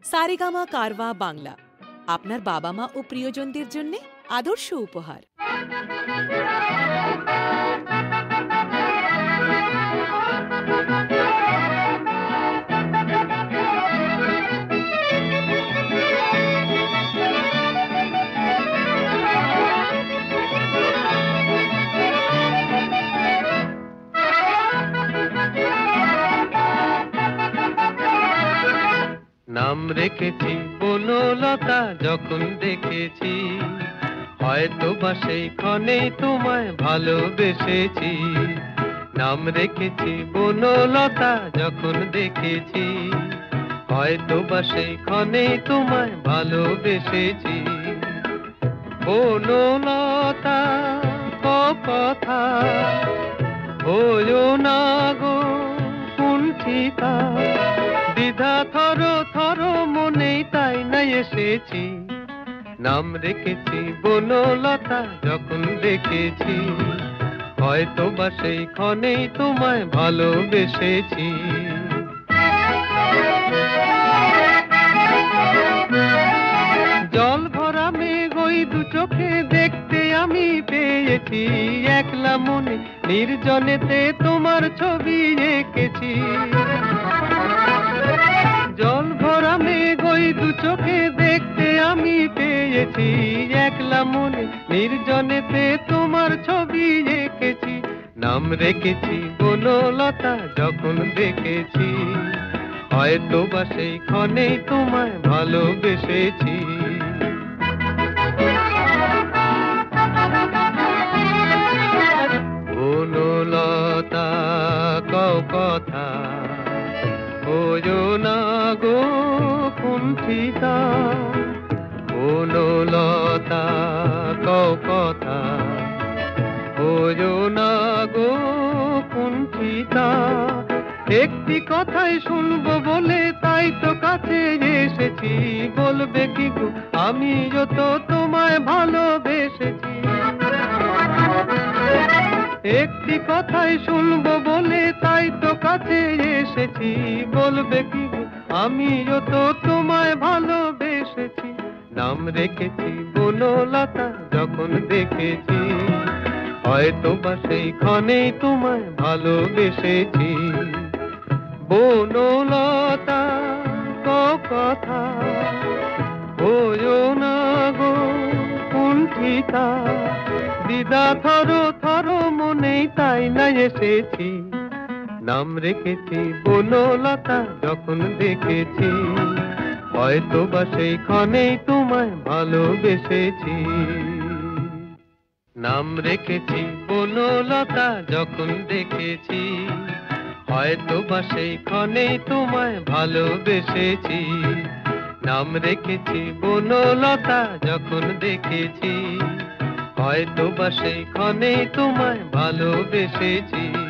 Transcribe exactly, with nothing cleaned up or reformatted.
সারেগামা কারওয়া বাংলা আপনার বাবা মা ও প্রিয়জনদের জন্য আদর্শ উপহার। নাম রেখেছি বনলতা, যখন দেখেছি হয়তো বা সেই ক্ষণেই তোমায় ভালোবেসেছি। নাম রেখেছি বনলতা, যখন দেখেছি হয়তো বা সেই ক্ষণেই তোমায় ভালোবেসেছি। বনলতা কথা হয়ো না গো কুণ্ঠিতা, দ্বিধা থর থর মনেই তাই না এসেছি। নাম রেখেছি বনলতা, যখন দেখেছি হয়তো বা সেই ক্ষণেই তোমায় ভালোবেসেছি। জল ভরা মেঘ ওই দু চোখে দেখতে আমি পেয়েছি, একলা মনে নির্জনেতে তোমার ছবি এঁকেছি। জল ভরা মেঘ ওই দু চোখে দেখতে আমি পেয়েছি, একলা মনে নির্জনেতে তোমার ছবি এঁকেছি। নাম রেখেছি বনলতা, যখন দেখেছি হয়তো বা সেই ক্ষণেই তোমায় ভালোবেসেছি। বনলতা কও কথা হয়ো না গো কুণ্ঠিতা, বনলতা কও কথা হয়ো না গো কুণ্ঠিতা। একটি কথাই শুনবো বলে তাই তো কাছে এসেছি, বলবে কি গো আমি যত তোমায় ভালোবেসেছি। একটি কথাই শুনবো বলে তাই তো কাছে এসেছি, বলবে কি গো আমি যত তোমায় ভালোবেসেছি। নাম রেখেছি বনলতা, যখন দেখেছি হয়তো বা সেই ক্ষণেই তোমায় ভালোবেসেছি। বনলতা কথা হয়ো না গো কুণ্ঠিতা, দ্বিধা থর থর মনেই তাই না এসেছি। নাম রেখেছি বনলতা, যখন দেখেছি হয়তো বা সেই ক্ষণেই তোমায় ভালোবেসেছি। নাম রেখেছি বনলতা, যখন দেখেছি হয়তো বা সেই ক্ষণেই তোমায় ভালোবেসেছি। নাম রেখেছি বনলতা, যখন দেখেছি হয়তো বা সেই ক্ষণেই তোমায় ভালোবেসেছি।